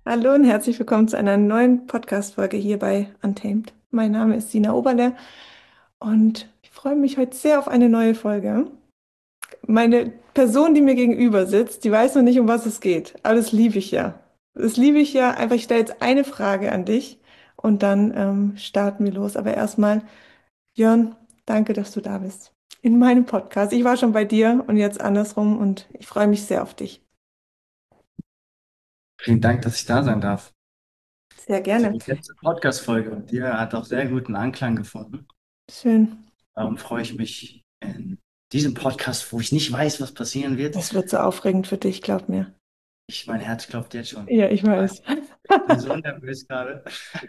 Hallo und herzlich willkommen zu einer neuen Podcast-Folge hier bei Untamed. Mein Name ist Sina Oberle und ich freue mich heute sehr auf eine neue Folge. Meine Person, die mir gegenüber sitzt, die weiß noch nicht, um was es geht, aber das liebe ich ja. Das liebe ich ja. Einfach, ich stelle jetzt eine Frage an dich und dann starten wir los. Aber erstmal, Jörn, danke, dass du da bist in meinem Podcast. Ich war schon bei dir und jetzt andersrum und ich freue mich sehr auf dich. Vielen Dank, dass ich da sein darf. Sehr gerne. Die letzte Podcast-Folge und dir hat auch sehr guten Anklang gefunden. Schön. Darum freue ich mich in diesem Podcast, wo ich nicht weiß, was passieren wird. Das wird so aufregend für dich, glaub mir. Mein Herz klopft jetzt schon. Ja, ich weiß. Ich bin so nervös gerade.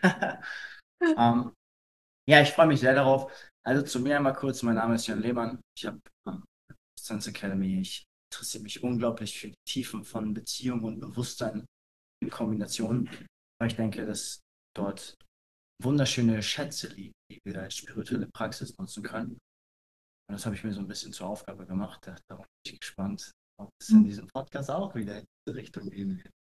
Ähm, ja, ich freue mich sehr darauf. Also zu mir einmal kurz, mein Name ist Jan Lehmann. Ich habe Sense Academy. Ich interessiere mich unglaublich für die Tiefen von Beziehung und Bewusstsein in Kombination. Weil ich denke, dass dort wunderschöne Schätze liegen, die wir als spirituelle Praxis nutzen können. Und das habe ich mir so ein bisschen zur Aufgabe gemacht. Darum bin ich gespannt, ob es in diesem Podcast auch wieder in diese Richtung gehen wird.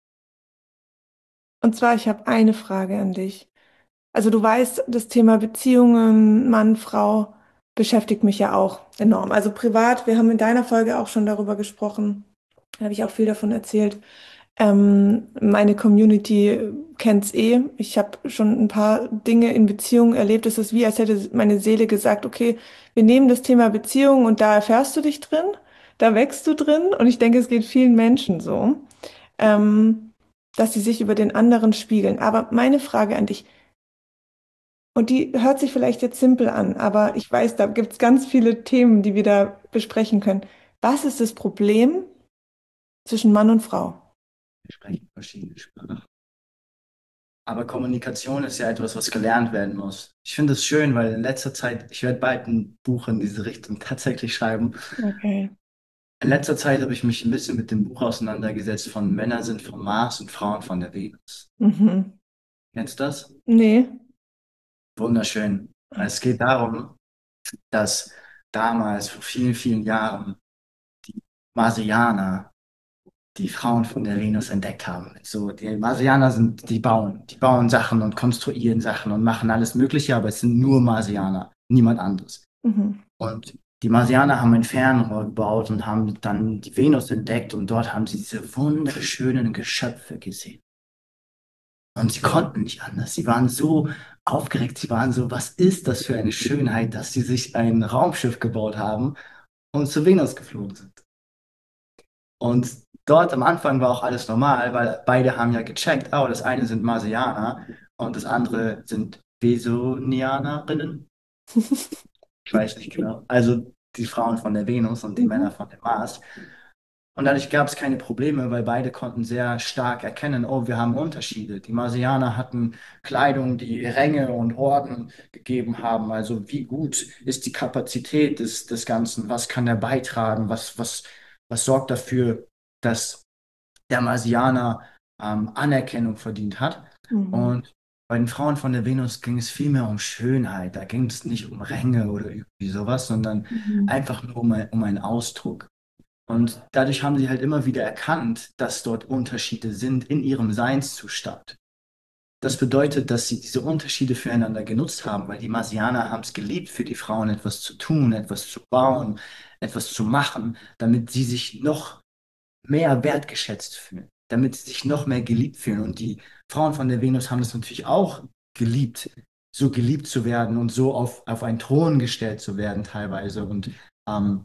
Und zwar, ich habe eine Frage an dich. Also du weißt, das Thema Beziehungen, Mann, Frau, beschäftigt mich ja auch enorm. Also privat, wir haben in deiner Folge auch schon darüber gesprochen, da habe ich auch viel davon erzählt. Meine Community kennt's eh. Ich habe schon ein paar Dinge in Beziehungen erlebt. Es ist wie, als hätte meine Seele gesagt, okay, wir nehmen das Thema Beziehung und da erfährst du dich drin, da wächst du drin. Und ich denke, es geht vielen Menschen so, ähm, dass sie sich über den anderen spiegeln. Aber meine Frage an dich, und die hört sich vielleicht jetzt simpel an, aber ich weiß, da gibt es ganz viele Themen, die wir da besprechen können. Was ist das Problem zwischen Mann und Frau? Wir sprechen verschiedene Sprachen. Aber Kommunikation ist ja etwas, was gelernt werden muss. Ich finde es schön, weil in letzter Zeit, ich werde bald ein Buch in diese Richtung tatsächlich schreiben. Okay. In letzter Zeit habe ich mich ein bisschen mit dem Buch auseinandergesetzt von Männer sind vom Mars und Frauen von der Venus. Mhm. Kennst du das? Nee. Wunderschön. Es geht darum, dass damals, vor vielen, vielen Jahren, die Marsianer die Frauen von der Venus entdeckt haben. So, die Marsianer sind, die bauen Sachen und konstruieren Sachen und machen alles Mögliche, aber es sind nur Marsianer, niemand anderes. Mhm. Und die Marsianer haben ein Fernrohr gebaut und haben dann die Venus entdeckt und dort haben sie diese wunderschönen Geschöpfe gesehen. Und sie konnten nicht anders. Sie waren so aufgeregt, sie waren so, was ist das für eine Schönheit, dass sie sich ein Raumschiff gebaut haben und zur Venus geflogen sind. Und dort am Anfang war auch alles normal, weil beide haben ja gecheckt, oh, das eine sind Marsianer und das andere sind Vesonianerinnen. Ich weiß nicht genau. Also die Frauen von der Venus und die Mhm. Männer von dem Mars. Und dadurch gab es keine Probleme, weil beide konnten sehr stark erkennen, oh, wir haben Unterschiede. Die Marsianer hatten Kleidung, die Ränge und Orden gegeben haben. Also wie gut ist die Kapazität des Ganzen? Was kann er beitragen? Was sorgt dafür, dass der Marsianer Anerkennung verdient hat? Mhm. Und bei den Frauen von der Venus ging es vielmehr um Schönheit. Da ging es nicht um Ränge oder irgendwie sowas, sondern Mhm. einfach nur um einen Ausdruck. Und dadurch haben sie halt immer wieder erkannt, dass dort Unterschiede sind in ihrem Seinszustand. Das bedeutet, dass sie diese Unterschiede füreinander genutzt haben, weil die Marsianer haben es geliebt, für die Frauen etwas zu tun, etwas zu bauen, etwas zu machen, damit sie sich noch mehr wertgeschätzt fühlen, damit sie sich noch mehr geliebt fühlen. Und die Frauen von der Venus haben es natürlich auch geliebt, so geliebt zu werden und so auf einen Thron gestellt zu werden teilweise. Und ähm,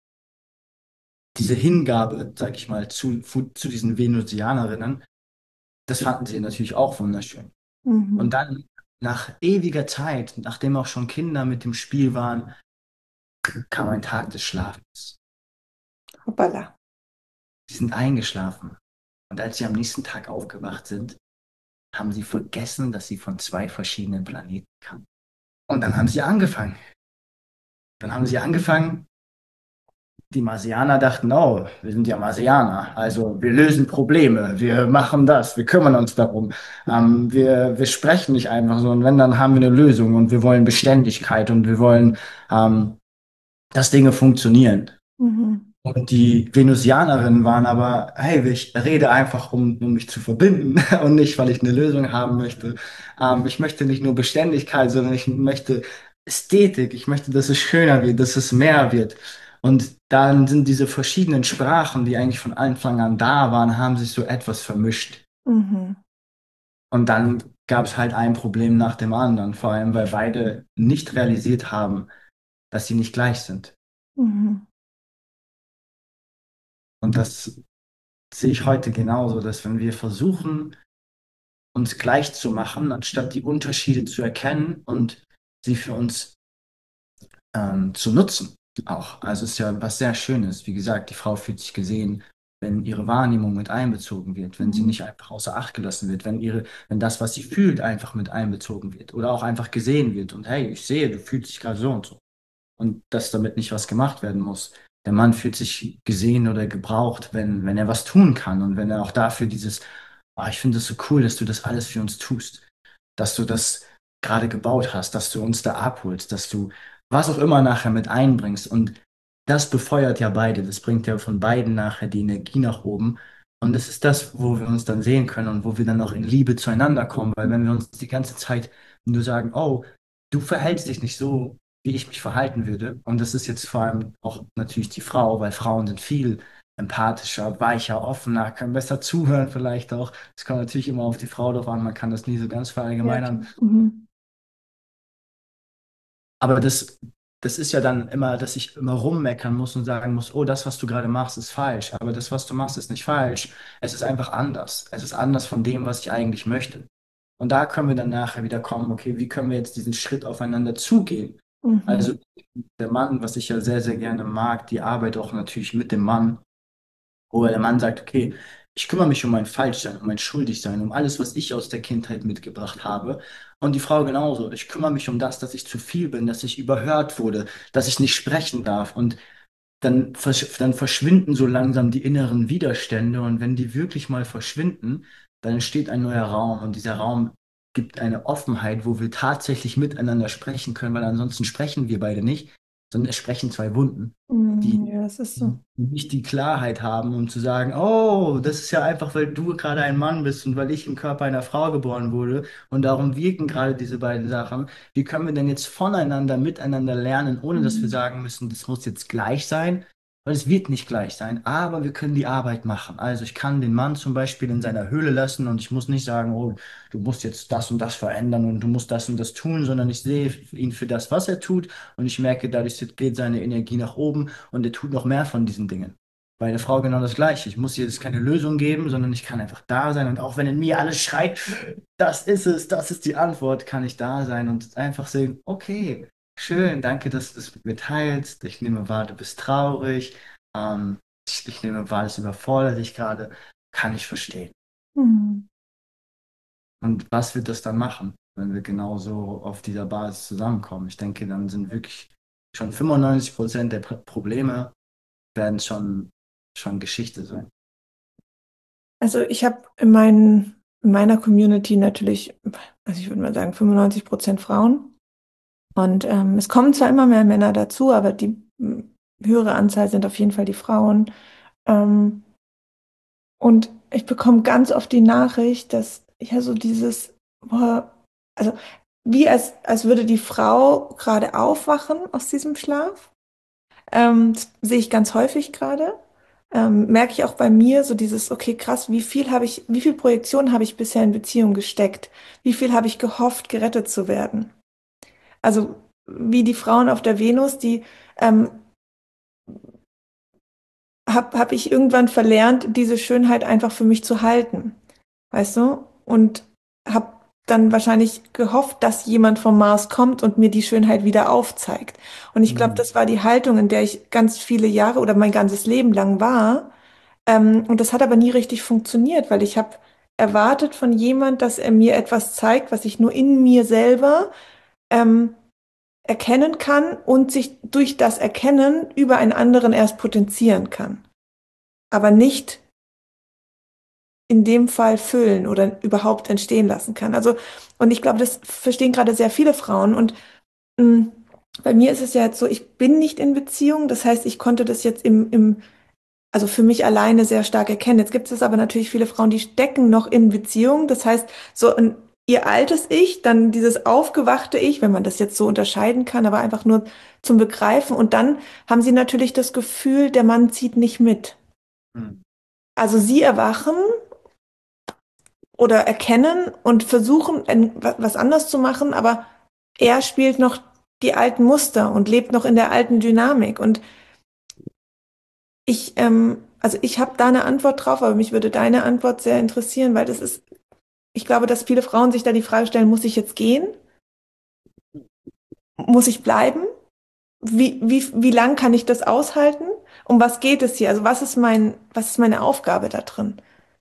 diese Hingabe, sag ich mal, zu diesen Venusianerinnen, das fanden sie natürlich auch wunderschön. Und Mhm. dann, nach ewiger Zeit, nachdem auch schon Kinder mit dem Spiel waren, kam ein Tag des Schlafens. Hoppala. Sie sind eingeschlafen. Und als sie am nächsten Tag aufgewacht sind, haben sie vergessen, dass sie von zwei verschiedenen Planeten kamen. Und dann haben sie angefangen. Dann haben sie angefangen, die Marsianer dachten, oh, wir sind ja Marsianer, also wir lösen Probleme, wir machen das, wir kümmern uns darum. Wir sprechen nicht einfach so und wenn, dann haben wir eine Lösung und wir wollen Beständigkeit und wir wollen, dass Dinge funktionieren. Mhm. Und die Venusianerinnen waren aber, hey, ich rede einfach, um mich zu verbinden und nicht, weil ich eine Lösung haben möchte. Ich möchte nicht nur Beständigkeit, sondern ich möchte Ästhetik. Ich möchte, dass es schöner wird, dass es mehr wird. Und dann sind diese verschiedenen Sprachen, die eigentlich von Anfang an da waren, haben sich so etwas vermischt. Mhm. Und dann gab es halt ein Problem nach dem anderen, vor allem weil beide nicht realisiert haben, dass sie nicht gleich sind. Mhm. Und das sehe ich heute genauso, dass wenn wir versuchen, uns gleich zu machen, anstatt die Unterschiede zu erkennen und sie für uns zu nutzen auch. Also es ist ja was sehr Schönes. Wie gesagt, die Frau fühlt sich gesehen, wenn ihre Wahrnehmung mit einbezogen wird, wenn sie Mhm. nicht einfach außer Acht gelassen wird, wenn das, was sie fühlt, einfach mit einbezogen wird oder auch einfach gesehen wird. Und hey, ich sehe, du fühlst dich gerade so und so. Und dass damit nicht was gemacht werden muss. Der Mann fühlt sich gesehen oder gebraucht, wenn er was tun kann und wenn er auch dafür dieses, ich finde es so cool, dass du das alles für uns tust, dass du das gerade gebaut hast, dass du uns da abholst, dass du was auch immer nachher mit einbringst. Und das befeuert ja beide, das bringt ja von beiden nachher die Energie nach oben. Und das ist das, wo wir uns dann sehen können und wo wir dann auch in Liebe zueinander kommen, weil wenn wir uns die ganze Zeit nur sagen, oh, du verhältst dich nicht so, wie ich mich verhalten würde. Und das ist jetzt vor allem auch natürlich die Frau, weil Frauen sind viel empathischer, weicher, offener, können besser zuhören vielleicht auch. Es kommt natürlich immer auf die Frau drauf an, man kann das nie so ganz Ja, klar. verallgemeinern. Mhm. Aber das ist ja dann immer, dass ich immer rummeckern muss und sagen muss, oh, das, was du gerade machst, ist falsch. Aber das, was du machst, ist nicht falsch. Es ist einfach anders. Es ist anders von dem, was ich eigentlich möchte. Und da können wir dann nachher wieder kommen, okay, wie können wir jetzt diesen Schritt aufeinander zugehen? Mhm. Also der Mann, was ich ja sehr, sehr gerne mag, die Arbeit auch natürlich mit dem Mann, wo der Mann sagt, okay, ich kümmere mich um mein Falschsein, um mein Schuldigsein, um alles, was ich aus der Kindheit mitgebracht habe. Und die Frau genauso. Ich kümmere mich um das, dass ich zu viel bin, dass ich überhört wurde, dass ich nicht sprechen darf. Und dann verschwinden so langsam die inneren Widerstände. Und wenn die wirklich mal verschwinden, dann entsteht ein neuer Raum. Und dieser Raum gibt eine Offenheit, wo wir tatsächlich miteinander sprechen können, weil ansonsten sprechen wir beide nicht, sondern es sprechen zwei Wunden, die Mhm. Ja, das ist so. nicht die Klarheit haben, um zu sagen, oh, das ist ja einfach, weil du gerade ein Mann bist und weil ich im Körper einer Frau geboren wurde und darum wirken gerade diese beiden Sachen. Wie können wir denn jetzt voneinander, miteinander lernen, ohne dass wir Mhm. sagen müssen, das muss jetzt gleich sein? Weil es wird nicht gleich sein, aber wir können die Arbeit machen. Also ich kann den Mann zum Beispiel in seiner Höhle lassen und ich muss nicht sagen, oh, du musst jetzt das und das verändern und du musst das und das tun, sondern ich sehe ihn für das, was er tut und ich merke, dadurch geht seine Energie nach oben und er tut noch mehr von diesen Dingen. Bei der Frau genau das Gleiche. Ich muss ihr jetzt keine Lösung geben, sondern ich kann einfach da sein und auch wenn in mir alles schreit, das ist es, das ist die Antwort, kann ich da sein und einfach sehen, okay, schön, danke, dass du es mit mir teilst. Ich nehme wahr, du bist traurig. Ich nehme wahr, es überfordert dich gerade. Kann ich verstehen. Mhm. Und was wird das dann machen, wenn wir genauso auf dieser Basis zusammenkommen? Ich denke, dann sind wirklich schon 95% der Probleme werden schon Geschichte sein. Also ich habe in meiner Community natürlich, also ich würde mal sagen 95% Frauen. Und es kommen zwar immer mehr Männer dazu, aber die höhere Anzahl sind auf jeden Fall die Frauen. Ähm, und ich bekomme ganz oft die Nachricht, dass ja so dieses, boah, also wie als würde die Frau gerade aufwachen aus diesem Schlaf. Das sehe ich ganz häufig gerade. Merke ich auch bei mir so dieses, okay, krass, wie viel Projektion habe ich bisher in Beziehung gesteckt? Wie viel habe ich gehofft, gerettet zu werden? Also wie die Frauen auf der Venus, die ähm, hab ich irgendwann verlernt, diese Schönheit einfach für mich zu halten, weißt du? Und habe dann wahrscheinlich gehofft, dass jemand vom Mars kommt und mir die Schönheit wieder aufzeigt. Und ich glaube, Mhm. das war die Haltung, in der ich ganz viele Jahre oder mein ganzes Leben lang war. Und das hat aber nie richtig funktioniert, weil ich habe erwartet von jemand, dass er mir etwas zeigt, was ich nur in mir selber ähm, erkennen kann und sich durch das Erkennen über einen anderen erst potenzieren kann. Aber nicht in dem Fall füllen oder überhaupt entstehen lassen kann. Also, und ich glaube, das verstehen gerade sehr viele Frauen. Und mh, bei mir ist es ja jetzt so, ich bin nicht in Beziehung. Das heißt, ich konnte das jetzt im also für mich alleine sehr stark erkennen. Jetzt gibt es aber natürlich viele Frauen, die stecken noch in Beziehungen. Das heißt, so ihr altes Ich, dann dieses aufgewachte Ich, wenn man das jetzt so unterscheiden kann, aber einfach nur zum Begreifen. Und dann haben sie natürlich das Gefühl, der Mann zieht nicht mit. Hm. Also sie erwachen oder erkennen und versuchen, was anders zu machen, aber er spielt noch die alten Muster und lebt noch in der alten Dynamik. Und also ich habe da eine Antwort drauf, aber mich würde deine Antwort sehr interessieren, weil das ist, ich glaube, dass viele Frauen sich da die Frage stellen, muss ich jetzt gehen? Muss ich bleiben? Wie lang kann ich das aushalten? Um was geht es hier? Also was ist meine Aufgabe da drin?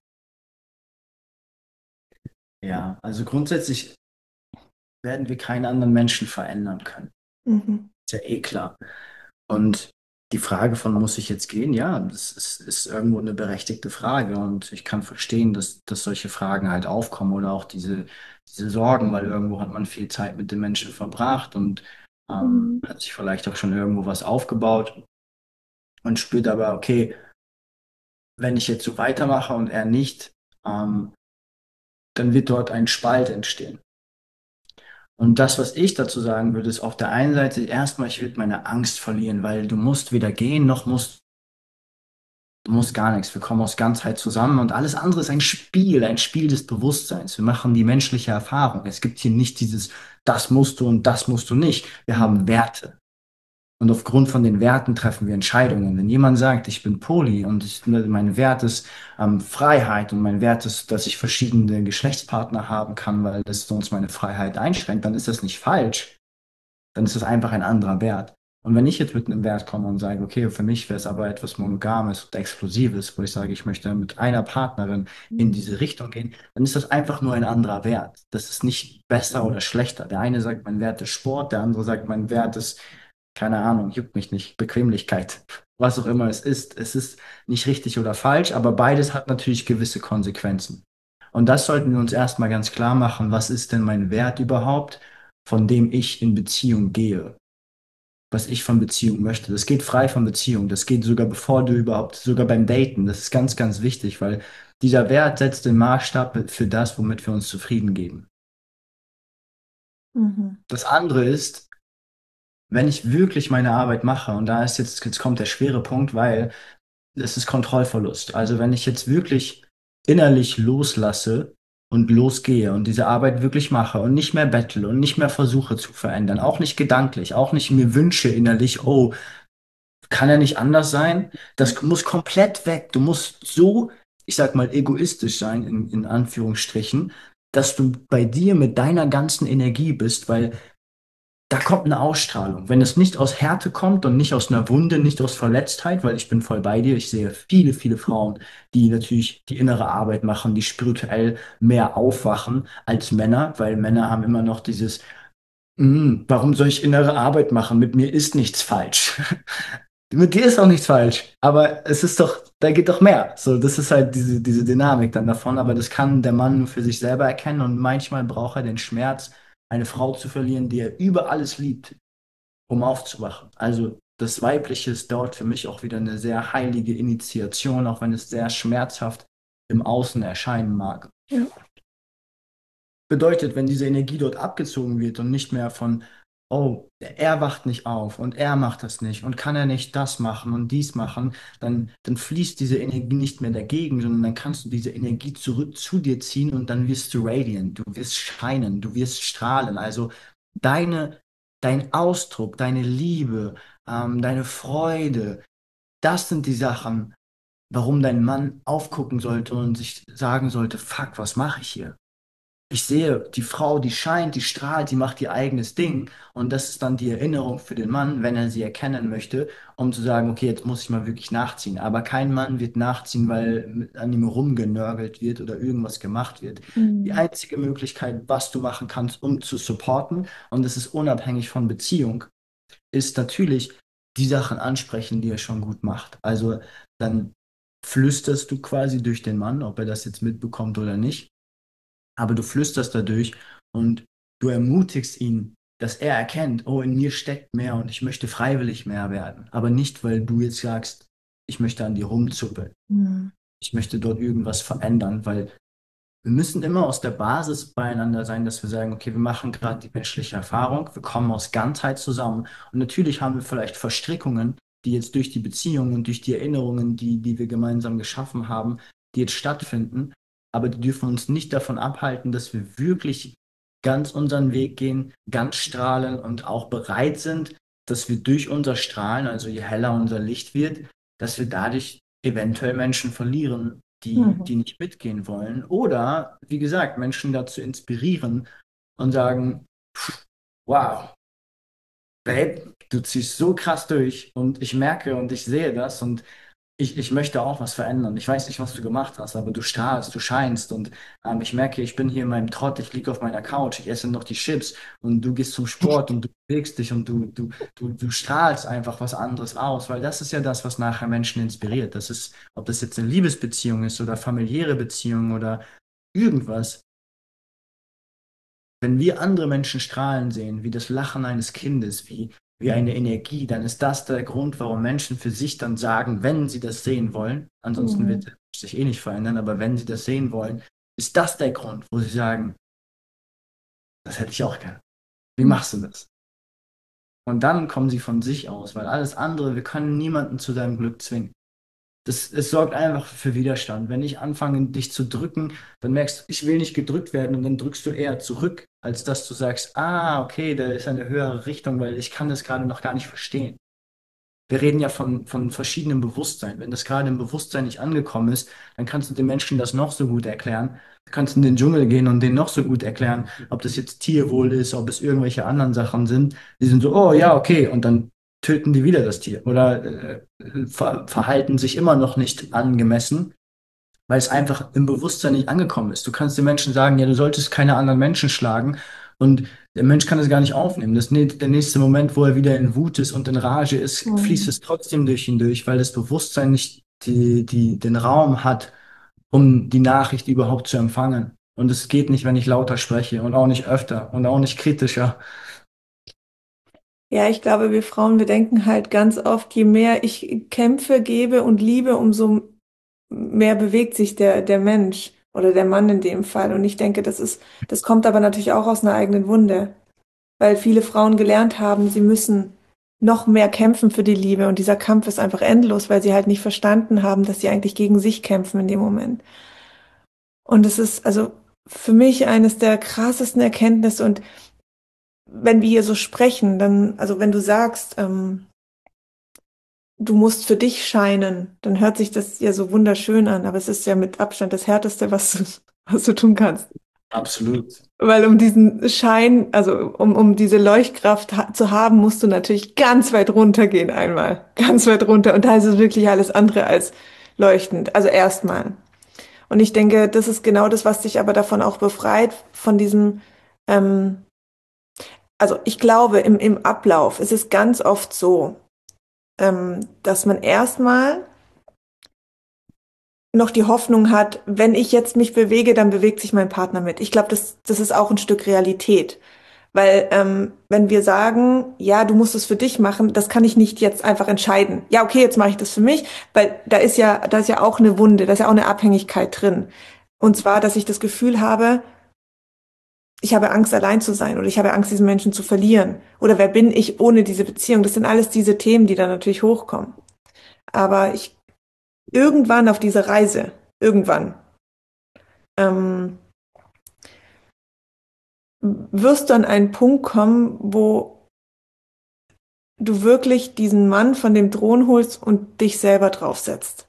Ja, also grundsätzlich werden wir keinen anderen Menschen verändern können. Mhm. Ist ja eh klar. Und die Frage von, muss ich jetzt gehen? Ja, ist irgendwo eine berechtigte Frage. Und ich kann verstehen, dass solche Fragen halt aufkommen oder auch diese Sorgen, weil irgendwo hat man viel Zeit mit den Menschen verbracht und Mhm. hat sich vielleicht auch schon irgendwo was aufgebaut und spürt aber, okay, wenn ich jetzt so weitermache und er nicht, ähm, dann wird dort ein Spalt entstehen. Und das, was ich dazu sagen würde, ist auf der einen Seite erstmal, ich würde meine Angst verlieren, weil du musst weder gehen, noch du musst gar nichts. Wir kommen aus Ganzheit zusammen und alles andere ist ein Spiel des Bewusstseins. Wir machen die menschliche Erfahrung. Es gibt hier nicht dieses, das musst du und das musst du nicht. Wir haben Werte. Und aufgrund von den Werten treffen wir Entscheidungen. Wenn jemand sagt, ich bin Poly und mein Wert ist Freiheit und mein Wert ist, dass ich verschiedene Geschlechtspartner haben kann, weil das sonst meine Freiheit einschränkt, dann ist das nicht falsch. Dann ist das einfach ein anderer Wert. Und wenn ich jetzt mit einem Wert komme und sage, okay, für mich wäre es aber etwas Monogames und Exklusives, wo ich sage, ich möchte mit einer Partnerin in diese Richtung gehen, dann ist das einfach nur ein anderer Wert. Das ist nicht besser oder schlechter. Der eine sagt, mein Wert ist Sport, der andere sagt, mein Wert ist, keine Ahnung, juckt mich nicht, Bequemlichkeit, was auch immer es ist. Es ist nicht richtig oder falsch, aber beides hat natürlich gewisse Konsequenzen. Und das sollten wir uns erstmal ganz klar machen, was ist denn mein Wert überhaupt, von dem ich in Beziehung gehe, was ich von Beziehung möchte. Das geht frei von Beziehung. Das geht sogar bevor du überhaupt, sogar beim Daten. Das ist ganz, ganz wichtig, weil dieser Wert setzt den Maßstab für das, womit wir uns zufrieden geben. Mhm. Das andere ist, wenn ich wirklich meine Arbeit mache, und da ist jetzt kommt der schwere Punkt, weil es ist Kontrollverlust. Also wenn ich jetzt wirklich innerlich loslasse und losgehe und diese Arbeit wirklich mache und nicht mehr bettle und nicht mehr versuche zu verändern, auch nicht gedanklich, auch nicht mir wünsche innerlich, oh, kann er nicht anders sein? Das muss komplett weg. Du musst so, ich sag mal, egoistisch sein, in Anführungsstrichen, dass du bei dir mit deiner ganzen Energie bist, weil da kommt eine Ausstrahlung. Wenn es nicht aus Härte kommt und nicht aus einer Wunde, nicht aus Verletztheit, weil ich bin voll bei dir, ich sehe viele, viele Frauen, die natürlich die innere Arbeit machen, die spirituell mehr aufwachen als Männer, weil Männer haben immer noch dieses, warum soll ich innere Arbeit machen? Mit mir ist nichts falsch. Mit dir ist auch nichts falsch, aber es ist doch, da geht doch mehr. So, das ist halt diese Dynamik dann davon, aber das kann der Mann nur für sich selber erkennen und manchmal braucht er den Schmerz, eine Frau zu verlieren, die er über alles liebt, um aufzuwachen. Also das Weibliche ist dort für mich auch wieder eine sehr heilige Initiation, auch wenn es sehr schmerzhaft im Außen erscheinen mag. Ja. Bedeutet, wenn diese Energie dort abgezogen wird und nicht mehr von, oh, er wacht nicht auf und er macht das nicht und kann er nicht das machen und dies machen, dann fließt diese Energie nicht mehr dagegen, sondern dann kannst du diese Energie zurück zu dir ziehen und dann wirst du radiant, du wirst scheinen, du wirst strahlen. Also deine, dein Ausdruck, deine Liebe, deine Freude, das sind die Sachen, warum dein Mann aufgucken sollte und sich sagen sollte, fuck, was mache ich hier? Ich sehe die Frau, die scheint, die strahlt, die macht ihr eigenes Ding. Und das ist dann die Erinnerung für den Mann, wenn er sie erkennen möchte, um zu sagen, okay, jetzt muss ich mal wirklich nachziehen. Aber kein Mann wird nachziehen, weil an ihm rumgenörgelt wird oder irgendwas gemacht wird. Die Mhm. einzige Möglichkeit, was du machen kannst, um zu supporten, und das ist unabhängig von Beziehung, ist natürlich die Sachen ansprechen, die er schon gut macht. Also dann flüsterst du quasi durch den Mann, ob er das jetzt mitbekommt oder nicht, aber du flüsterst dadurch und du ermutigst ihn, dass er erkennt, oh, in mir steckt mehr und ich möchte freiwillig mehr werden. Aber nicht, weil du jetzt sagst, ich möchte an dir rumzuppeln. Hm. Ich möchte dort irgendwas verändern, weil wir müssen immer aus der Basis beieinander sein, dass wir sagen, okay, wir machen gerade die menschliche Erfahrung, wir kommen aus Ganzheit zusammen und natürlich haben wir vielleicht Verstrickungen, die jetzt durch die Beziehungen und durch die Erinnerungen, die wir gemeinsam geschaffen haben, die jetzt stattfinden, aber die dürfen uns nicht davon abhalten, dass wir wirklich ganz unseren Weg gehen, ganz strahlen und auch bereit sind, dass wir durch unser Strahlen, also je heller unser Licht wird, dass wir dadurch eventuell Menschen verlieren, die Mhm. nicht mitgehen wollen. Oder, wie gesagt, Menschen dazu inspirieren und sagen, wow, Babe, du ziehst so krass durch und ich merke und ich sehe das und ich möchte auch was verändern. Ich weiß nicht, was du gemacht hast, aber du strahlst, du scheinst und ich merke, ich bin hier in meinem Trott, ich liege auf meiner Couch, ich esse noch die Chips und du gehst zum Sport und du bewegst dich und du strahlst einfach was anderes aus, weil das ist ja das, was nachher Menschen inspiriert. Das ist, ob das jetzt eine Liebesbeziehung ist oder familiäre Beziehung oder irgendwas. Wenn wir andere Menschen strahlen sehen, wie das Lachen eines Kindes, wie eine Energie, dann ist das der Grund, warum Menschen für sich dann sagen, wenn sie das sehen wollen, ansonsten wird Mhm. der Mensch sich eh nicht verändern, aber wenn sie das sehen wollen, ist das der Grund, wo sie sagen, das hätte ich auch gern. Wie machst du das? Und dann kommen sie von sich aus, weil alles andere, wir können niemanden zu seinem Glück zwingen. Es sorgt einfach für Widerstand. Wenn ich anfange, dich zu drücken, dann merkst du, ich will nicht gedrückt werden und dann drückst du eher zurück, als dass du sagst, ah, okay, da ist eine höhere Richtung, weil ich kann das gerade noch gar nicht verstehen. Wir reden ja von verschiedenen Bewusstsein. Wenn das gerade im Bewusstsein nicht angekommen ist, dann kannst du den Menschen das noch so gut erklären. Du kannst in den Dschungel gehen und denen noch so gut erklären, ob das jetzt Tierwohl ist, ob es irgendwelche anderen Sachen sind. Die sind so, oh ja, okay, und dann töten die wieder das Tier oder verhalten sich immer noch nicht angemessen, weil es einfach im Bewusstsein nicht angekommen ist. Du kannst den Menschen sagen, ja, du solltest keine anderen Menschen schlagen und der Mensch kann es gar nicht aufnehmen. Der nächste Moment, wo er wieder in Wut ist und in Rage ist, fließt Mhm. es trotzdem durch ihn durch, weil das Bewusstsein nicht den Raum hat, um die Nachricht überhaupt zu empfangen. Und es geht nicht, wenn ich lauter spreche und auch nicht öfter und auch nicht kritischer. Ja, ich glaube, wir Frauen, wir denken halt ganz oft, je mehr ich kämpfe, gebe und liebe, umso mehr bewegt sich der Mensch oder der Mann in dem Fall. Und ich denke, das kommt aber natürlich auch aus einer eigenen Wunde, weil viele Frauen gelernt haben, sie müssen noch mehr kämpfen für die Liebe. Und dieser Kampf ist einfach endlos, weil sie halt nicht verstanden haben, dass sie eigentlich gegen sich kämpfen in dem Moment. Und es ist also für mich eines der krassesten Erkenntnisse. Und wenn wir hier so sprechen, dann, also wenn du sagst, du musst für dich scheinen, dann hört sich das ja so wunderschön an, aber es ist ja mit Abstand das Härteste, was du tun kannst. Absolut. Weil um diesen Schein, also um diese Leuchtkraft zu haben, musst du natürlich ganz weit runtergehen einmal. Ganz weit runter. Und da ist es wirklich alles andere als leuchtend. Also erstmal. Und ich denke, das ist genau das, was dich aber davon auch befreit, von diesem, ähm, also ich glaube, im Ablauf ist es ganz oft so, dass man erstmal noch die Hoffnung hat, wenn ich jetzt mich bewege, dann bewegt sich mein Partner mit. Ich glaube, das ist auch ein Stück Realität. Weil wenn wir sagen, ja, du musst es für dich machen, das kann ich nicht jetzt einfach entscheiden. Ja, okay, jetzt mache ich das für mich, weil da ist ja auch eine Wunde, da ist ja auch eine Abhängigkeit drin. Und zwar, dass ich das Gefühl habe, ich habe Angst, allein zu sein oder ich habe Angst, diesen Menschen zu verlieren. Oder wer bin ich ohne diese Beziehung? Das sind alles diese Themen, die dann natürlich hochkommen. Aber ich irgendwann auf dieser Reise, irgendwann, ähm, wirst du an einen Punkt kommen, wo du wirklich diesen Mann von dem Thron holst und dich selber draufsetzt.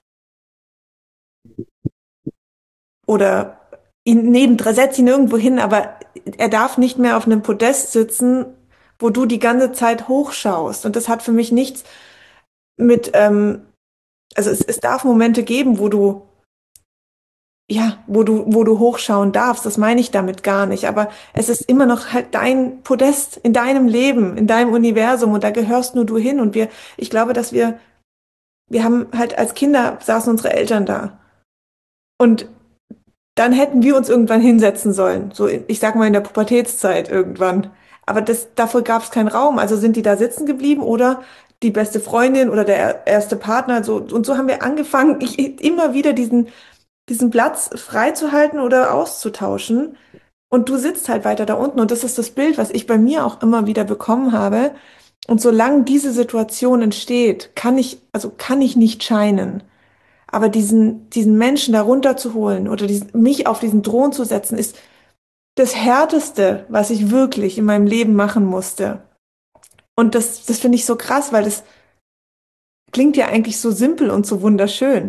Oder setz ihn irgendwo hin, aber er darf nicht mehr auf einem Podest sitzen, wo du die ganze Zeit hochschaust. Und das hat für mich nichts mit, also es darf Momente geben, wo du, ja, wo du hochschauen darfst. Das meine ich damit gar nicht. Aber es ist immer noch halt dein Podest in deinem Leben, in deinem Universum und da gehörst nur du hin. Und ich glaube, wir haben halt als Kinder saßen unsere Eltern da. Und dann hätten wir uns irgendwann hinsetzen sollen. So, ich sag mal in der Pubertätszeit irgendwann. Aber dafür gab es keinen Raum. Also sind die da sitzen geblieben oder die beste Freundin oder der erste Partner. So, und so haben wir angefangen, immer wieder diesen Platz freizuhalten oder auszutauschen. Und du sitzt halt weiter da unten. Und das ist das Bild, was ich bei mir auch immer wieder bekommen habe. Und solange diese Situation entsteht, kann ich nicht scheinen. Aber diesen Menschen da runterzuholen oder mich auf diesen Thron zu setzen, ist das Härteste, was ich wirklich in meinem Leben machen musste. Und das finde ich so krass, weil das klingt ja eigentlich so simpel und so wunderschön.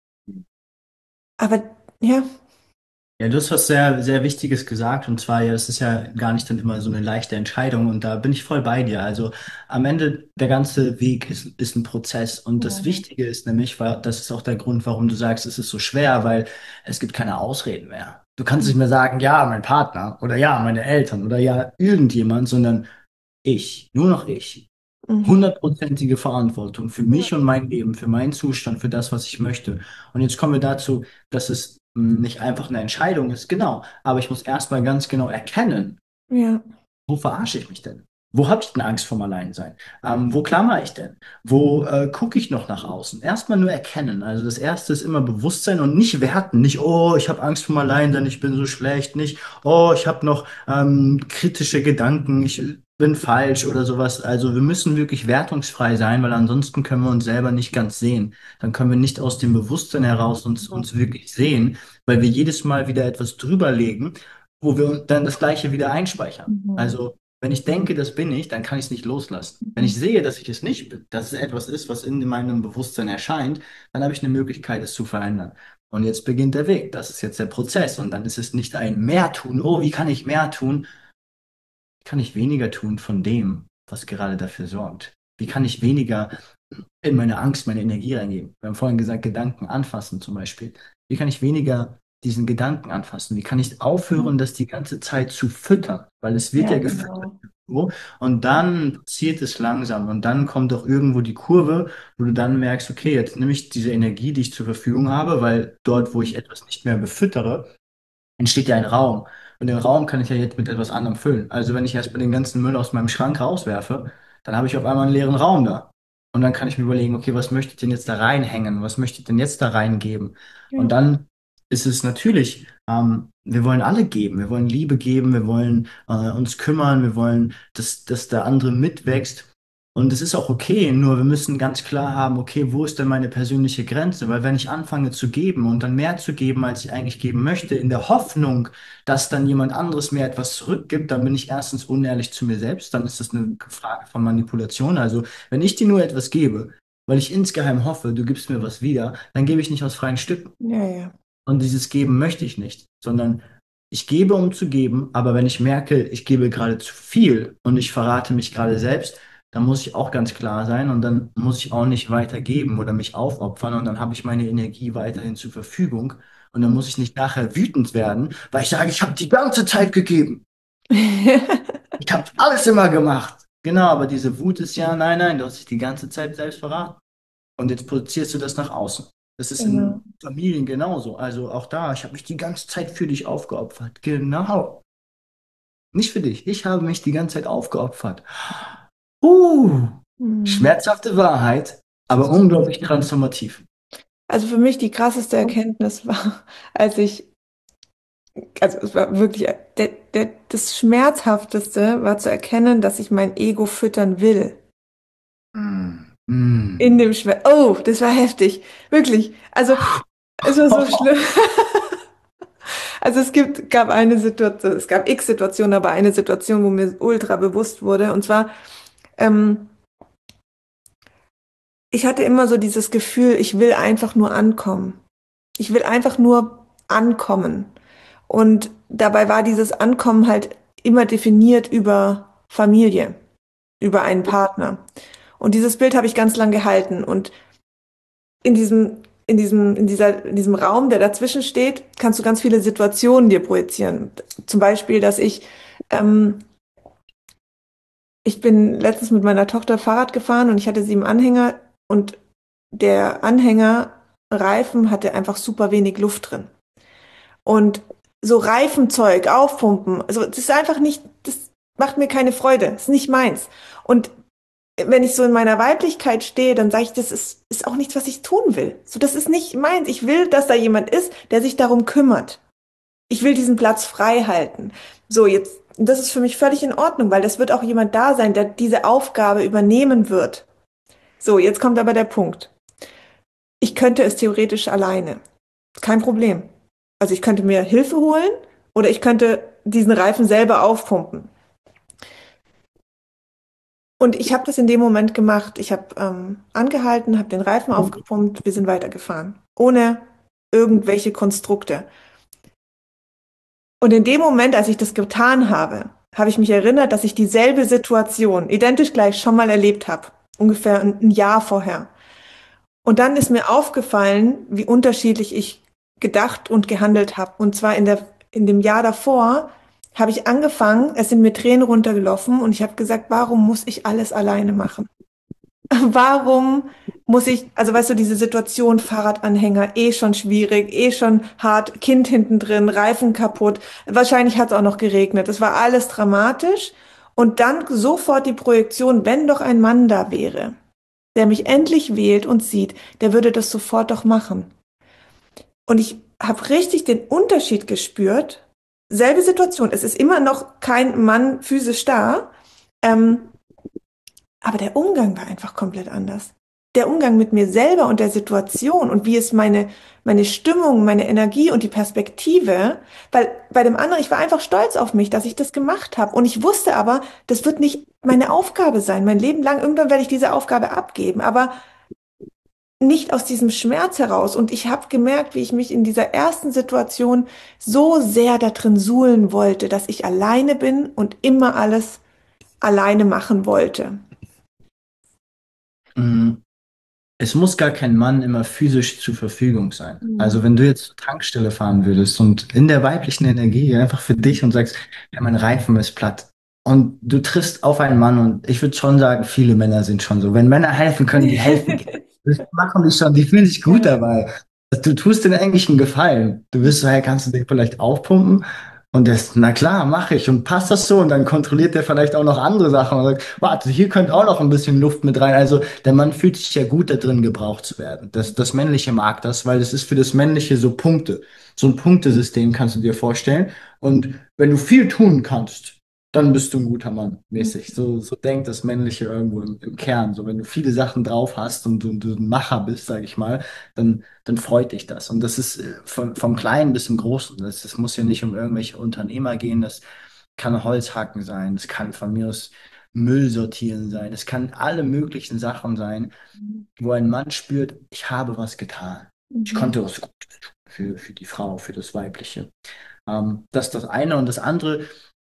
Aber ja, Ja, du hast was sehr, sehr Wichtiges gesagt, und zwar, ja, das ist ja gar nicht dann immer so eine leichte Entscheidung, und da bin ich voll bei dir. Also am Ende, der ganze Weg ist ein Prozess, und das Mhm. Wichtige ist nämlich, weil das ist auch der Grund, warum du sagst, es ist so schwer, weil es gibt keine Ausreden mehr. Du kannst nicht mehr sagen, ja, mein Partner oder ja, meine Eltern oder ja, irgendjemand, sondern ich, nur noch ich. Mhm. Hundertprozentige Verantwortung für mich und mein Leben, für meinen Zustand, für das, was ich möchte. Und jetzt kommen wir dazu, dass es nicht einfach eine Entscheidung ist, genau. Aber ich muss erstmal ganz genau erkennen, Ja. wo verarsche ich mich denn? Wo habe ich denn Angst vorm Alleinsein? Wo klammer ich denn? Wo gucke ich noch nach außen? Erstmal nur erkennen. Also das Erste ist immer Bewusstsein und nicht werten. Nicht, oh, ich habe Angst vorm Alleinsein, ich bin so schlecht. Nicht, oh, ich habe noch kritische Gedanken, ich bin falsch oder sowas. Also wir müssen wirklich wertungsfrei sein, weil ansonsten können wir uns selber nicht ganz sehen. Dann können wir nicht aus dem Bewusstsein heraus uns wirklich sehen, weil wir jedes Mal wieder etwas drüberlegen, wo wir dann das Gleiche wieder einspeichern. Mhm. Also, wenn ich denke, das bin ich, dann kann ich es nicht loslassen. Wenn Mhm. ich sehe, dass ich es nicht bin, dass es etwas ist, was in meinem Bewusstsein erscheint, dann habe ich eine Möglichkeit, es zu verändern. Und jetzt beginnt der Weg. Das ist jetzt der Prozess. Und dann ist es nicht ein Mehr tun. Oh, wie kann ich mehr tun? Wie kann ich weniger tun von dem, was gerade dafür sorgt? Wie kann ich weniger in meine Angst, meine Energie reingeben? Wir haben vorhin gesagt, Gedanken anfassen zum Beispiel. Wie kann ich weniger diesen Gedanken anfassen? Wie kann ich aufhören, das die ganze Zeit zu füttern? Weil es wird Ja, ja gefüttert. genau. So. Und dann passiert es langsam, und dann kommt auch irgendwo die Kurve, wo du dann merkst, okay, jetzt nehme ich diese Energie, die ich zur Verfügung habe, weil dort, wo ich etwas nicht mehr befüttere, entsteht ja ein Raum. Und den Raum kann ich ja jetzt mit etwas anderem füllen. Also wenn ich erstmal den ganzen Müll aus meinem Schrank rauswerfe, dann habe ich auf einmal einen leeren Raum da. Und dann kann ich mir überlegen, okay, was möchte ich denn jetzt da reinhängen? Was möchte ich denn jetzt da reingeben? Und Ja. dann ist es natürlich, wir wollen alle geben. Wir wollen Liebe geben, wir wollen uns kümmern, wir wollen, dass der andere mitwächst. Und es ist auch okay, nur wir müssen ganz klar haben, okay, wo ist denn meine persönliche Grenze? Weil wenn ich anfange zu geben und dann mehr zu geben, als ich eigentlich geben möchte, in der Hoffnung, dass dann jemand anderes mir etwas zurückgibt, dann bin ich erstens unehrlich zu mir selbst, dann ist das eine Frage von Manipulation. Also wenn ich dir nur etwas gebe, weil ich insgeheim hoffe, du gibst mir was wieder, dann gebe ich nicht aus freien Stücken. Ja, ja. Und dieses Geben möchte ich nicht, sondern ich gebe, um zu geben, aber wenn ich merke, ich gebe gerade zu viel und ich verrate mich gerade selbst, dann muss ich auch ganz klar sein, und dann muss ich auch nicht weitergeben oder mich aufopfern, und dann habe ich meine Energie weiterhin zur Verfügung, und dann muss ich nicht nachher wütend werden, weil ich sage, ich habe die ganze Zeit gegeben. Ich habe alles immer gemacht. Genau, aber diese Wut ist ja, nein, nein, du hast dich die ganze Zeit selbst verraten. Und jetzt produzierst du das nach außen. Das ist Genau. in Familien genauso. Also auch da, ich habe mich die ganze Zeit für dich aufgeopfert. Genau. Nicht für dich. Ich habe mich die ganze Zeit aufgeopfert. Uh, Mhm. schmerzhafte Wahrheit, aber unglaublich transformativ. Also für mich die krasseste Erkenntnis war, als ich, also es war wirklich, das Schmerzhafteste war zu erkennen, dass ich mein Ego füttern will. Mm. In Mm. dem Schmerz. Oh, das war heftig. Wirklich. Also es war so schlimm. Also gab eine Situation, es gab x Situationen, aber eine Situation, wo mir ultra bewusst wurde. Und zwar, ähm, ich hatte immer so dieses Gefühl, ich will einfach nur ankommen. Ich will einfach nur ankommen. Und dabei war dieses Ankommen halt immer definiert über Familie, über einen Partner. Und dieses Bild habe ich ganz lang gehalten. Und in diesem Raum, der dazwischen steht, kannst du ganz viele Situationen dir projizieren. Zum Beispiel, ähm, ich bin letztens mit meiner Tochter Fahrrad gefahren und ich hatte sie im Anhänger und der Anhängerreifen hatte einfach super wenig Luft drin. Und so Reifenzeug aufpumpen, also das ist einfach nicht, das macht mir keine Freude, ist nicht meins. Und wenn ich so in meiner Weiblichkeit stehe, dann sage ich, ist auch nichts, was ich tun will. So, das ist nicht meins. Ich will, dass da jemand ist, der sich darum kümmert. Ich will diesen Platz frei halten. So, jetzt, das ist für mich völlig in Ordnung, weil es wird auch jemand da sein, der diese Aufgabe übernehmen wird. So, jetzt kommt aber der Punkt. Ich könnte es theoretisch alleine. Kein Problem. Also ich könnte mir Hilfe holen oder ich könnte diesen Reifen selber aufpumpen. Und ich habe das in dem Moment gemacht. Ich habe angehalten, habe den Reifen aufgepumpt, wir sind weitergefahren. Ohne irgendwelche Konstrukte. Und in dem Moment, als ich das getan habe, habe ich mich erinnert, dass ich dieselbe Situation identisch gleich schon mal erlebt habe. Ungefähr ein Jahr vorher. Und dann ist mir aufgefallen, wie unterschiedlich ich gedacht und gehandelt habe. Und zwar in dem Jahr davor habe ich angefangen, es sind mir Tränen runtergelaufen und ich habe gesagt, warum muss ich alles alleine machen? Warum muss ich, also weißt du, diese Situation, Fahrradanhänger, eh schon schwierig, eh schon hart, Kind hinten drin, Reifen kaputt, wahrscheinlich hat es auch noch geregnet, es war alles dramatisch und dann sofort die Projektion, wenn doch ein Mann da wäre, der mich endlich wählt und sieht, der würde das sofort doch machen. Und ich habe richtig den Unterschied gespürt, selbe Situation, es ist immer noch kein Mann physisch da, ähm, aber der Umgang war einfach komplett anders. Der Umgang mit mir selber und der Situation und wie es meine Stimmung, meine Energie und die Perspektive, weil bei dem anderen, ich war einfach stolz auf mich, dass ich das gemacht habe. Und ich wusste aber, das wird nicht meine Aufgabe sein. Mein Leben lang, irgendwann werde ich diese Aufgabe abgeben, aber nicht aus diesem Schmerz heraus. Und ich habe gemerkt, wie ich mich in dieser ersten Situation so sehr da drin suhlen wollte, dass ich alleine bin und immer alles alleine machen wollte. Mm, Es muss gar kein Mann immer physisch zur Verfügung sein. Mhm. Also wenn du jetzt zur Tankstelle fahren würdest und in der weiblichen Energie einfach für dich und sagst, ja, mein Reifen ist platt. Und du triffst auf einen Mann und ich würde schon sagen, viele Männer sind schon so. Wenn Männer helfen können, die helfen. Das machen die schon, die fühlen sich gut Ja. dabei. Du tust den eigentlich einen Gefallen. Du wirst so, hey, kannst du den vielleicht aufpumpen? Und das, na klar, mache ich. Und passt das so? Und dann kontrolliert der vielleicht auch noch andere Sachen und sagt, warte, hier könnte auch noch ein bisschen Luft mit rein. Also der Mann fühlt sich ja gut da drin, gebraucht zu werden. Das Männliche mag das, weil es ist für das Männliche so Punkte. So ein Punktesystem kannst du dir vorstellen. Und wenn du viel tun kannst, dann bist du ein guter Mann, mäßig. So denkt das Männliche irgendwo im Kern. So, wenn du viele Sachen drauf hast und du ein Macher bist, sage ich mal, dann freut dich das. Und das ist vom Kleinen bis zum Großen. Das muss ja nicht um irgendwelche Unternehmer gehen. Das kann Holzhacken sein. Das kann von mir aus Müll sortieren sein. Es kann alle möglichen Sachen sein, wo ein Mann spürt, ich habe was getan. Ich Mhm. konnte was Gutes tun für die Frau, für das Weibliche. Das ist das eine. Und das andere,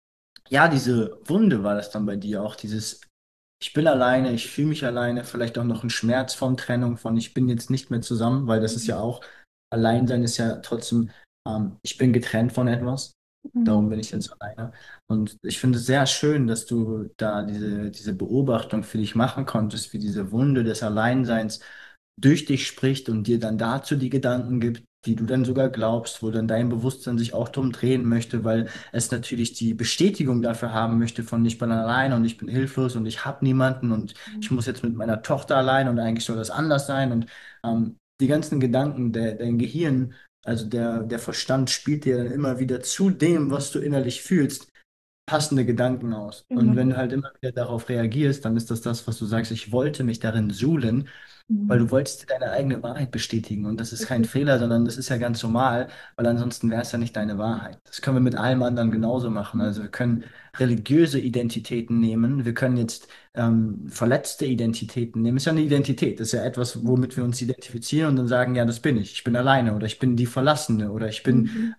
ja, diese Wunde war das dann bei dir auch, dieses, ich bin alleine, ich fühle mich alleine, vielleicht auch noch ein Schmerz von Trennung, von ich bin jetzt nicht mehr zusammen, weil das ist ja auch, Alleinsein ist ja trotzdem, ich bin getrennt von etwas, Mhm. darum bin ich jetzt alleine. Und ich finde es sehr schön, dass du da diese Beobachtung für dich machen konntest, wie diese Wunde des Alleinseins durch dich spricht und dir dann dazu die Gedanken gibt, die du dann sogar glaubst, wo dann dein Bewusstsein sich auch drum drehen möchte, weil es natürlich die Bestätigung dafür haben möchte von ich bin allein und ich bin hilflos und ich habe niemanden und ich muss jetzt mit meiner Tochter allein und eigentlich soll das anders sein und die ganzen Gedanken, dein Gehirn, also der Verstand spielt dir dann immer wieder zu dem, was du innerlich fühlst, passende Gedanken aus. Und Genau. wenn du halt immer wieder darauf reagierst, dann ist das, was du sagst, ich wollte mich darin suhlen, weil Mhm. du wolltest dir deine eigene Wahrheit bestätigen. Und das ist kein Richtig. Fehler, sondern das ist ja ganz normal, weil ansonsten wäre es ja nicht deine Wahrheit. Das können wir mit allem anderen genauso machen. Also wir können religiöse Identitäten nehmen, wir können jetzt verletzte Identitäten nehmen. Ist ja eine Identität, das ist ja etwas, womit wir uns identifizieren und dann sagen, ja, das bin ich bin alleine oder ich bin die Verlassene oder ich bin Mhm.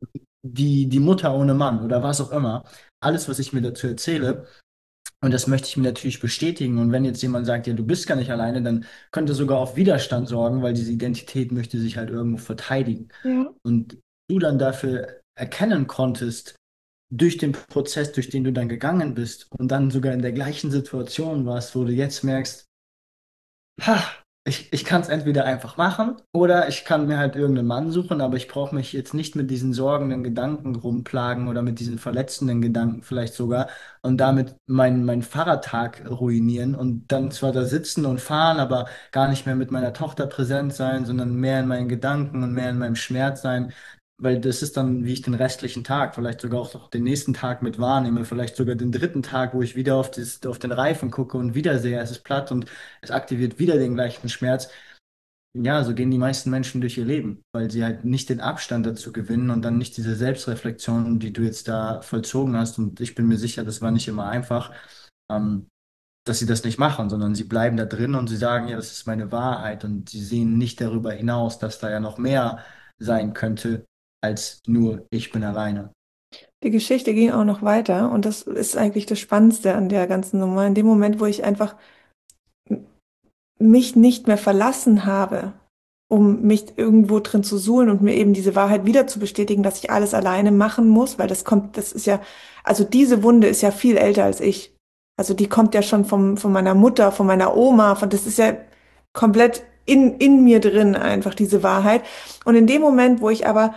die Mutter ohne Mann oder was auch immer. Alles, was ich mir dazu erzähle, und das möchte ich mir natürlich bestätigen. Und wenn jetzt jemand sagt, ja, du bist gar nicht alleine, dann könnte sogar auf Widerstand sorgen, weil diese Identität möchte sich halt irgendwo verteidigen. Ja. Und du dann dafür erkennen konntest, durch den Prozess, durch den du dann gegangen bist und dann sogar in der gleichen Situation warst, wo du jetzt merkst, ha, ich kann es entweder einfach machen oder ich kann mir halt irgendeinen Mann suchen, aber ich brauche mich jetzt nicht mit diesen sorgenden Gedanken rumplagen oder mit diesen verletzenden Gedanken vielleicht sogar und damit meinen Fahrradtag ruinieren und dann zwar da sitzen und fahren, aber gar nicht mehr mit meiner Tochter präsent sein, sondern mehr in meinen Gedanken und mehr in meinem Schmerz sein. Weil das ist dann, wie ich den restlichen Tag, vielleicht sogar auch noch den nächsten Tag mit wahrnehme, vielleicht sogar den dritten Tag, wo ich wieder auf den Reifen gucke und wieder sehe, es ist platt und es aktiviert wieder den gleichen Schmerz. Ja, so gehen die meisten Menschen durch ihr Leben, weil sie halt nicht den Abstand dazu gewinnen und dann nicht diese Selbstreflexion, die du jetzt da vollzogen hast. Und ich bin mir sicher, das war nicht immer einfach, ähm, dass sie das nicht machen, sondern sie bleiben da drin und sie sagen, ja, das ist meine Wahrheit. Und sie sehen nicht darüber hinaus, dass da ja noch mehr sein könnte, als nur ich bin alleine. Die Geschichte ging auch noch weiter und das ist eigentlich das Spannendste an der ganzen Nummer. In dem Moment, wo ich einfach mich nicht mehr verlassen habe, um mich irgendwo drin zu suhlen und mir eben diese Wahrheit wieder zu bestätigen, dass ich alles alleine machen muss, weil das kommt, das ist ja, also diese Wunde ist ja viel älter als ich. Also die kommt ja schon von meiner Mutter, von meiner Oma, das ist ja komplett in mir drin einfach diese Wahrheit. Und in dem Moment, wo ich aber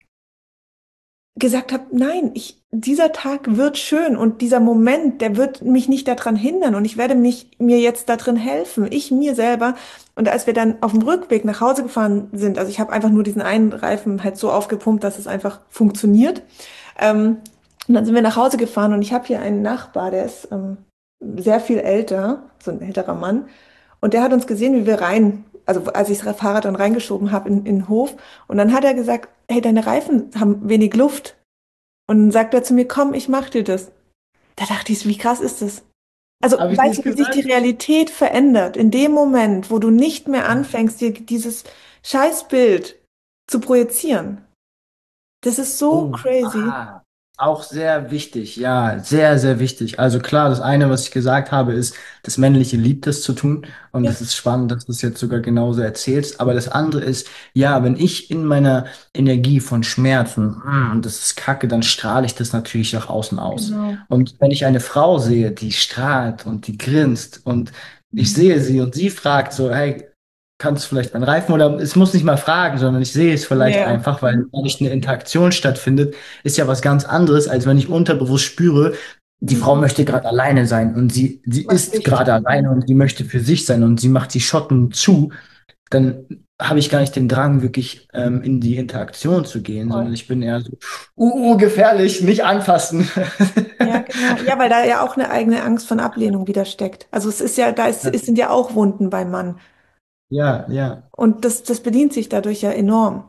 gesagt habe, nein, dieser Tag wird schön und dieser Moment, der wird mich nicht daran hindern und ich werde mir jetzt darin helfen, ich mir selber. Und als wir dann auf dem Rückweg nach Hause gefahren sind, also ich habe einfach nur diesen einen Reifen halt so aufgepumpt, dass es einfach funktioniert. Und dann sind wir nach Hause gefahren und ich habe hier einen Nachbar, der ist sehr viel älter, so ein älterer Mann. Und der hat uns gesehen, wie wir also als ich das Fahrrad dann reingeschoben habe in den Hof. Und dann hat er gesagt, hey, deine Reifen haben wenig Luft. Und dann sagt er zu mir, komm, ich mach dir das. Da dachte ich, wie krass ist das? Also, Habe ich weißt du, nicht wie sich die gesagt? Realität verändert in dem Moment, wo du nicht mehr anfängst, dir dieses Scheißbild zu projizieren? Das ist so Oh, crazy. ah, auch sehr wichtig, ja, sehr, sehr wichtig. Also klar, das eine, was ich gesagt habe, ist, das Männliche liebt es zu tun und Ja, es ist spannend, dass du es jetzt sogar genauso erzählst. Aber das andere ist, ja, wenn ich in meiner Energie von Schmerzen, und das ist Kacke, dann strahle ich das natürlich nach außen aus. genau. Und wenn ich eine Frau sehe, die strahlt und die grinst und ich Mhm. sehe sie und sie fragt so, hey, kannst du vielleicht meinen Reifen oder es muss nicht mal fragen, sondern ich sehe es vielleicht Ja, einfach, weil dadurch eine Interaktion stattfindet, ist ja was ganz anderes, als wenn ich unterbewusst spüre, die Frau mhm. möchte gerade alleine sein und sie Was ist Licht. gerade alleine und sie möchte für sich sein und sie macht die Schotten zu, dann habe ich gar nicht den Drang, wirklich in die Interaktion zu gehen, sondern Voll. ich bin eher so, gefährlich, nicht anfassen. Ja, genau. Ja, weil da ja auch eine eigene Angst von Ablehnung wieder steckt. Also es ist ja, es sind ja auch Wunden beim Mann. Ja, ja. Und das bedient sich dadurch ja enorm.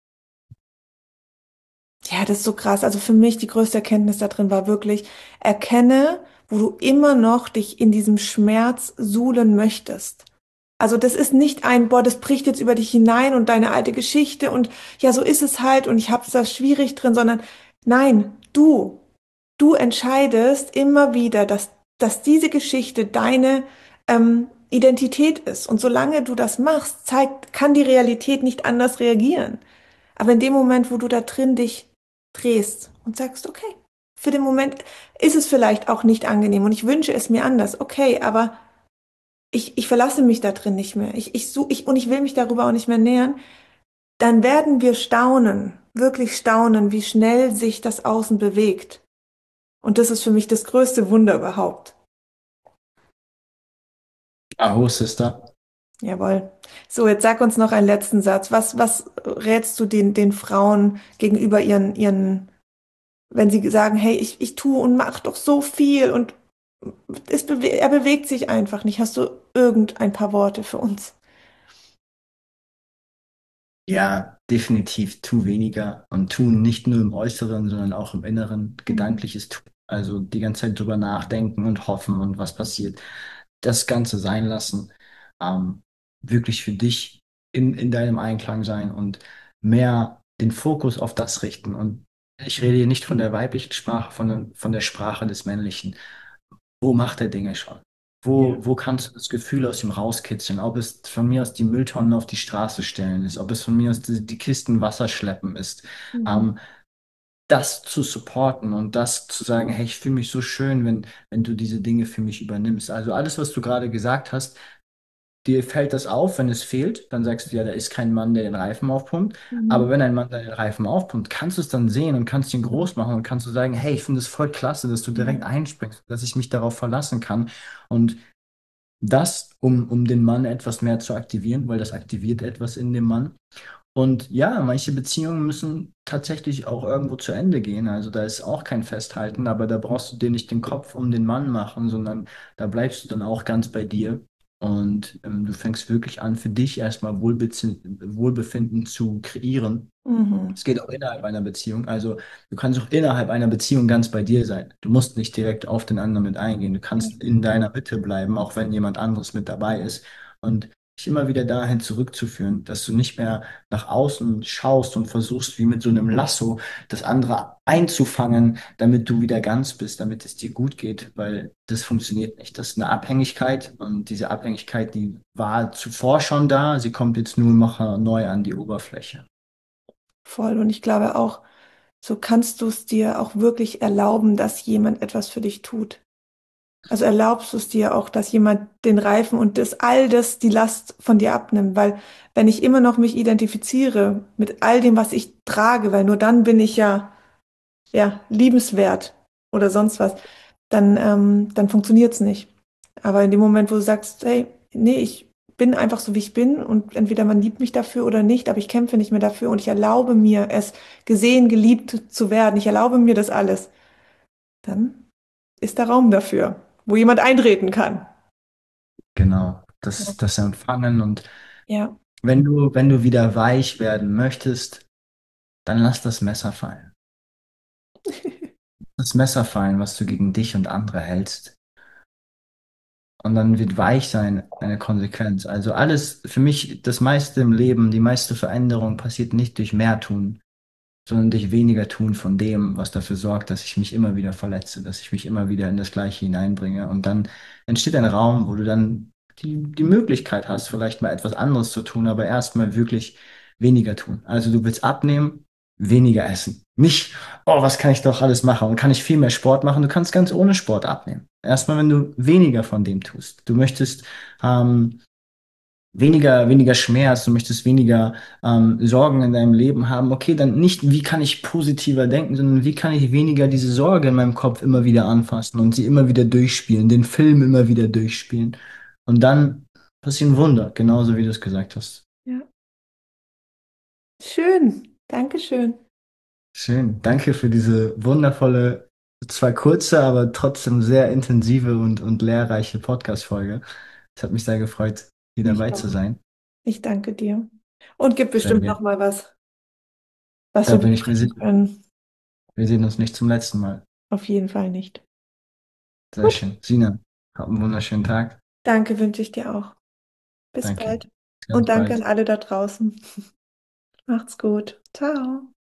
Ja, das ist so krass. Also für mich die größte Erkenntnis da drin war wirklich, erkenne, wo du immer noch dich in diesem Schmerz suhlen möchtest. Also das ist nicht ein, boah, das bricht jetzt über dich hinein und deine alte Geschichte und ja, so ist es halt und ich hab's da schwierig drin, sondern nein, du entscheidest immer wieder, dass diese Geschichte deine Identität ist. Und solange du das machst, kann die Realität nicht anders reagieren. Aber in dem Moment, wo du da drin dich drehst und sagst, okay, für den Moment ist es vielleicht auch nicht angenehm und ich wünsche es mir anders, okay, aber ich verlasse mich da drin nicht mehr. Und ich will mich darüber auch nicht mehr nähern, dann werden wir staunen, wirklich staunen, wie schnell sich das Außen bewegt. Und das ist für mich das größte Wunder überhaupt. Aho, Sister. Jawohl. So, jetzt sag uns noch einen letzten Satz. Was rätst du den Frauen gegenüber wenn sie sagen, hey, ich tue und mache doch so viel und er bewegt sich einfach nicht. Hast du irgendein paar Worte für uns? Ja, definitiv tu weniger und tu nicht nur im Äußeren, sondern auch im Inneren Mhm. gedankliches Tun. Also die ganze Zeit drüber nachdenken und hoffen und was passiert. Das Ganze sein lassen. Wirklich für dich in deinem Einklang sein und mehr den Fokus auf das richten. Und ich rede hier nicht von der weiblichen Sprache, von der Sprache des Männlichen. Wo macht er Dinge schon? Ja. Wo kannst du das Gefühl aus ihm rauskitzeln? Ob es von mir aus die Mülltonnen auf die Straße stellen ist, ob es von mir aus die Kisten Wasser schleppen ist. Mhm. Ähm, Das zu supporten und das zu sagen, hey, ich fühle mich so schön, wenn du diese Dinge für mich übernimmst. Also alles, was du gerade gesagt hast, dir fällt das auf, wenn es fehlt, dann sagst du, ja, da ist kein Mann, der den Reifen aufpumpt. Aber Mhm. wenn ein Mann den Reifen aufpumpt, kannst du es dann sehen und kannst ihn groß machen und kannst du sagen, hey, ich finde es voll klasse, dass du direkt Ja. einspringst, dass ich mich darauf verlassen kann. Und das, um den Mann etwas mehr zu aktivieren, weil das aktiviert etwas in dem Mann. Und ja, manche Beziehungen müssen tatsächlich auch irgendwo zu Ende gehen. Also da ist auch kein Festhalten, aber da brauchst du dir nicht den Kopf um den Mann machen, sondern da bleibst du dann auch ganz bei dir. Und du fängst wirklich an, für dich erstmal Wohlbefinden zu kreieren. Mhm. Es geht auch innerhalb einer Beziehung. Also du kannst auch innerhalb einer Beziehung ganz bei dir sein. Du musst nicht direkt auf den anderen mit eingehen. Du Ja. kannst in deiner Mitte bleiben, auch wenn jemand anderes mit dabei ist. Und dich immer wieder dahin zurückzuführen, dass du nicht mehr nach außen schaust und versuchst, wie mit so einem Lasso das andere einzufangen, damit du wieder ganz bist, damit es dir gut geht, weil das funktioniert nicht. Das ist eine Abhängigkeit und diese Abhängigkeit, die war zuvor schon da, sie kommt jetzt nur noch neu an die Oberfläche. Voll. Und ich glaube auch, so kannst du es dir auch wirklich erlauben, dass jemand etwas für dich tut. Also erlaubst du es dir auch, dass jemand den Reifen und all das die Last von dir abnimmt, weil wenn ich immer noch mich identifiziere mit all dem, was ich trage, weil nur dann bin ich ja liebenswert oder sonst was, dann funktioniert es nicht. Aber in dem Moment, wo du sagst, hey, nee, ich bin einfach so, wie ich bin und entweder man liebt mich dafür oder nicht, aber ich kämpfe nicht mehr dafür und ich erlaube mir es, gesehen, geliebt zu werden, ich erlaube mir das alles, dann ist da Raum dafür, wo jemand eintreten kann. Genau, Ja. das Empfangen. Und Ja. wenn du wieder weich werden möchtest, dann lass das Messer fallen. Das Messer fallen, was du gegen dich und andere hältst. Und dann wird weich sein eine Konsequenz. Also alles, für mich, das meiste im Leben, die meiste Veränderung passiert nicht durch mehr tun, sondern durch weniger tun von dem, was dafür sorgt, dass ich mich immer wieder verletze, dass ich mich immer wieder in das Gleiche hineinbringe. Und dann entsteht ein Raum, wo du dann die Möglichkeit hast, vielleicht mal etwas anderes zu tun, aber erstmal wirklich weniger tun. Also du willst abnehmen, weniger essen. Nicht, oh, was kann ich doch alles machen? Und kann ich viel mehr Sport machen? Du kannst ganz ohne Sport abnehmen. Erstmal, wenn du weniger von dem tust. Du möchtest weniger Schmerz, du möchtest weniger Sorgen in deinem Leben haben, okay, dann nicht, wie kann ich positiver denken, sondern wie kann ich weniger diese Sorge in meinem Kopf immer wieder anfassen und sie immer wieder durchspielen, den Film immer wieder durchspielen. Und dann passieren Wunder, genauso wie du es gesagt hast. Ja. Schön. Dankeschön. Schön. Danke für diese wundervolle, zwar kurze, aber trotzdem sehr intensive und lehrreiche Podcast-Folge. Es hat mich sehr gefreut, hier Ich dabei zu auch. sein. Ich danke dir. Und gibt Sehr bestimmt noch gerne. mal was, was Da wir bin ich mir besprechen sicher. können. Wir sehen uns nicht zum letzten Mal. Auf jeden Fall nicht. Sehr Gut. schön. Sina, hab einen wunderschönen Tag. Danke wünsche ich dir auch. Bis Danke. bald. Bis ganz Und danke an bald. alle da draußen. Macht's gut. Ciao.